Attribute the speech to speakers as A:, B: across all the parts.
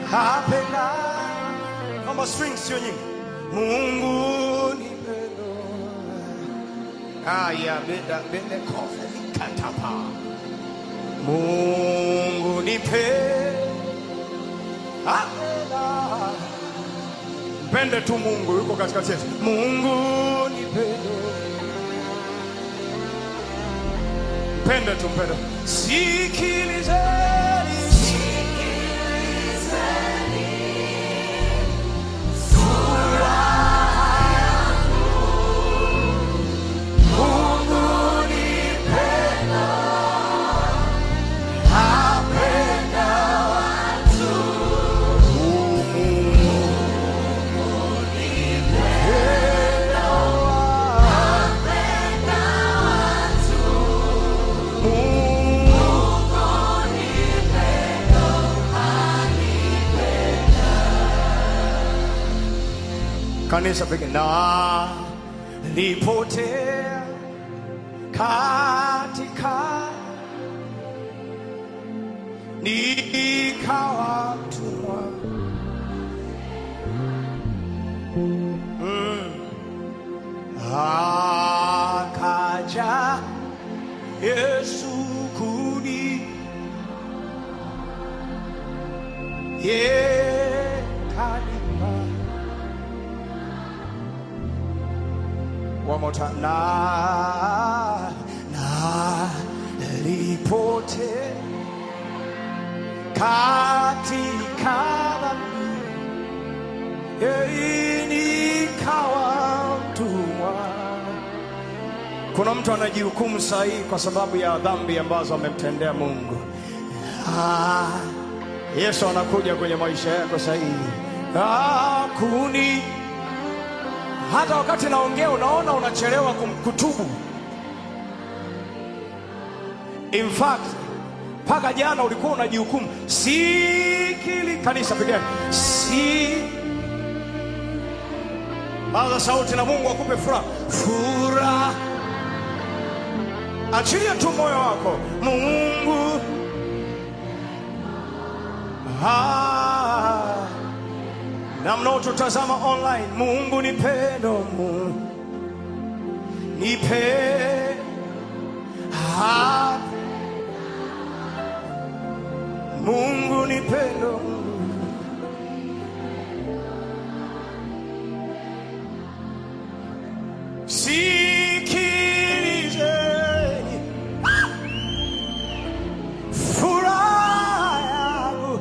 A: Apenda. Kama strings sio nyingi. Mungu ni pendo. Aya benda kofa nikatapa. Mungu ni pendo. Apenda. Mpende tu Mungu yuko katikati yetu. Mungu ni pendo. Mpende tu mpende. Sikilizeni. Kanisa peke na lipotea katika nikawa mtumwa. Akaja Yesu kuni kanipa. One more time. Na lipote katika nikawa mtumwa. Kuna mtu anajihukumu sahihi kwa sababu ya dhambi ambazo amemtendea Mungu. Yesu anakuja kwenye maisha yako sahihi. Kuni hata wakati naongea unaona unachelewa kutubu. In fact, paka jana ulikuwa unajihukumu. Sikili kanisa pekee. Baza sauti na Mungu akupe furaha. Furaha. Achilia tu moyo wako. Mungu. Na mnaotutazama online, Mungu ni pendo, Mungu ni pendo. Mungu ni pendo. Sikilizeni furaha yangu.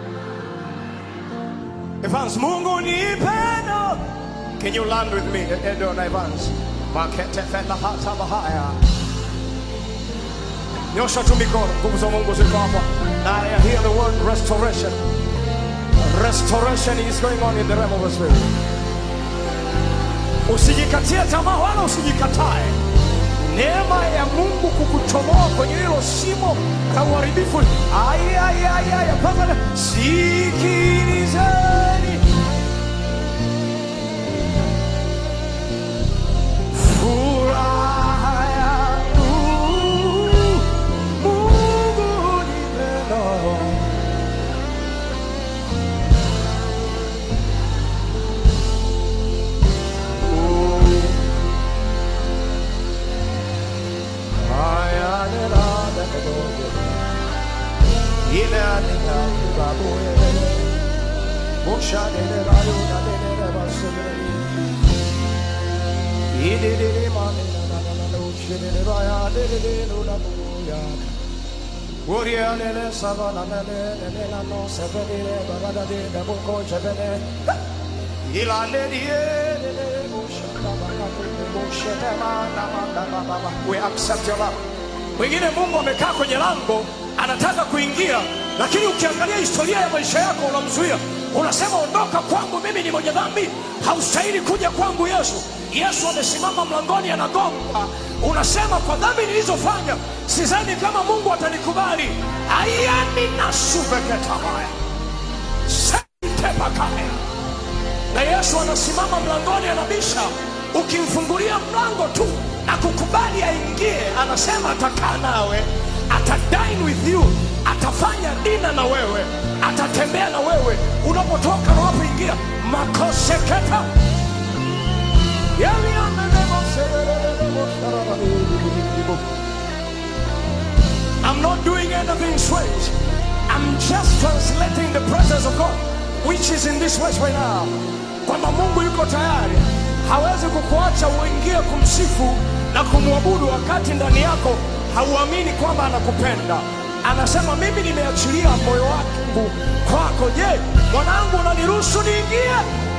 A: Evans, Mungu ni pendo. Can you land with me, Edon Evans? Makete fenda hata bahaya. Nyosha tu mikono, nguvu za Mungu ziko hapa. I hear the word restoration. Restoration is going on in the realm of the spirit. Usijikatie tamaa wala usijikatae. Neema ya Mungu kukutoboa kwenye hilo shimo la uharibifu. Papa, sikilizeni. Furaha yangu. Mungu ni pendo. We accept your love. Wengine Mungu amekaa kwenye lango anataka kuingia, lakini ukiangalia historia ya maisha yako unamzuia. Unasema ondoka kwangu, mimi ni mwenye dhambi, haustahili kuja kwangu Yesu. Yesu amesimama mlangoni anagonga. Unasema kwa dhambi nilizofanya sidhani kama Mungu atanikubali. Ayani nasuveketa haya. Sente bakaya. Na Yesu anasimama mlangoni anabisha. Ukimfungulia mlango tu na kukubali aingie, anasema atakaa nawe, atadine with you, atafanya dina na wewe, atatembea na wewe. unapotoka na unapoingia. Makoseketa I'm not doing anything strange. I'm just translating the presence of God which is in this place right now. Kwamba Mungu yuko tayari, hawezi kukuacha uingie kumsifu na kumwabudu wakati ndani yako hauamini kwamba anakupenda. Anasema mimi nimeachilia moyo wangu kwako. Je, mwanangu unaniruhusu niingie?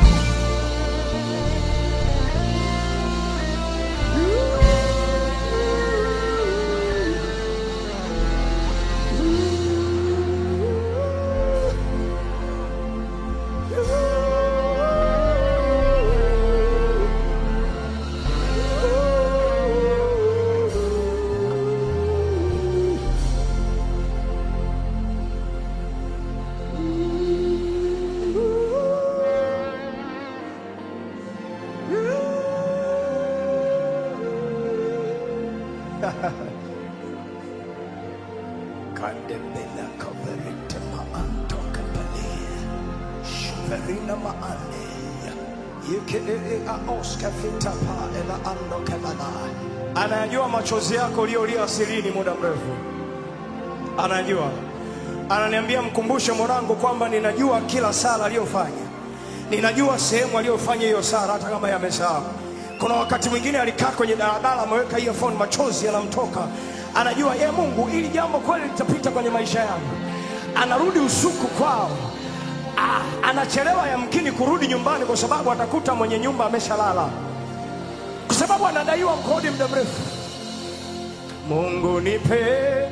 A: Kandebela kaverite maanto kapalia Shuverina maane Yeke aoska fitapa ela ando kemana. Anajua machozi yako uliolia sirini muda mrefu. Anajua. Ananiambia mkumbushe mwanangu kwamba ninajua kila sala aliyofanya. Ninajua sehemu aliyofanya hiyo sala hata kama yamesahau. Kuna wakati mwingine alikaa kwenye daladala ameweka earphone, machozi yanamtoka. Anajua Mungu ili jambo kweli litapita kwenye maisha yangu. Anarudi usiku kwao. Anachelewa yamkini kurudi nyumbani kwa sababu atakuta mwenye nyumba ameshalala. Kwa sababu anadaiwa kodi muda mrefu. Mungu nipe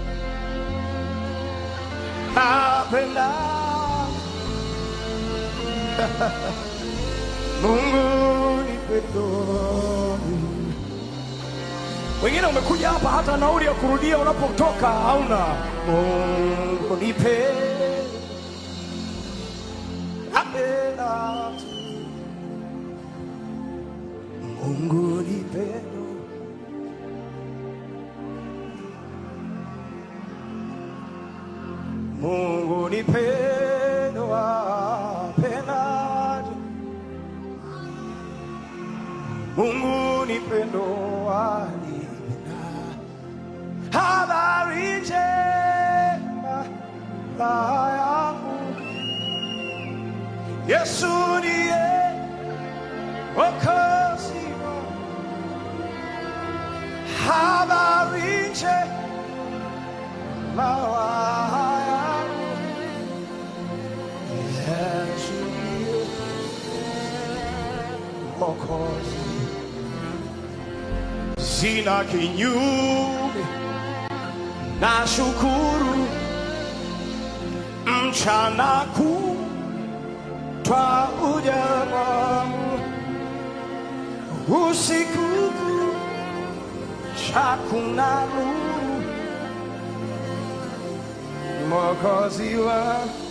A: apenda. Mungu nipe. Wengine umekuja hapa hata nauli ya kurudia unapotoka hauna. Mungu nipe apenda. Mungu nipe. Mungu nipe apenda. Mungu nipe habari njema yangu. Yesu ndiye Mwokozi wangu. Habari njema yangu. Yesu ndiye Mwokozi. Sina kinyume na shukuru mchana kutwa ujana usiku chakuna Mwokozi wangu.